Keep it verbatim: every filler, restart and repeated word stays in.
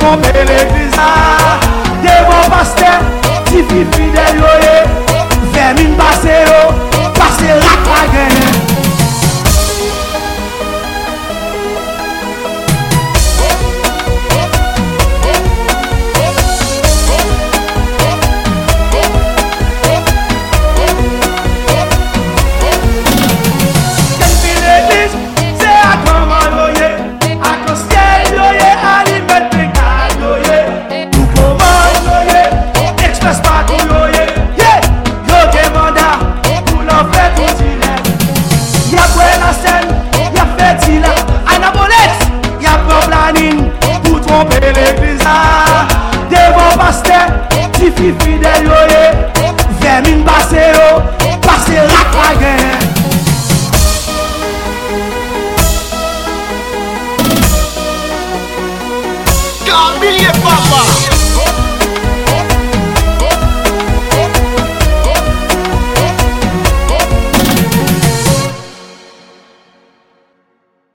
tromper l'église. Devant pasteur, si fidèle yo ye, vermine passe yo, passe rat la gagne. Devant pasteur, si fidèle yo ye, vermine passe yo, passe rat la gagne. Camille papa.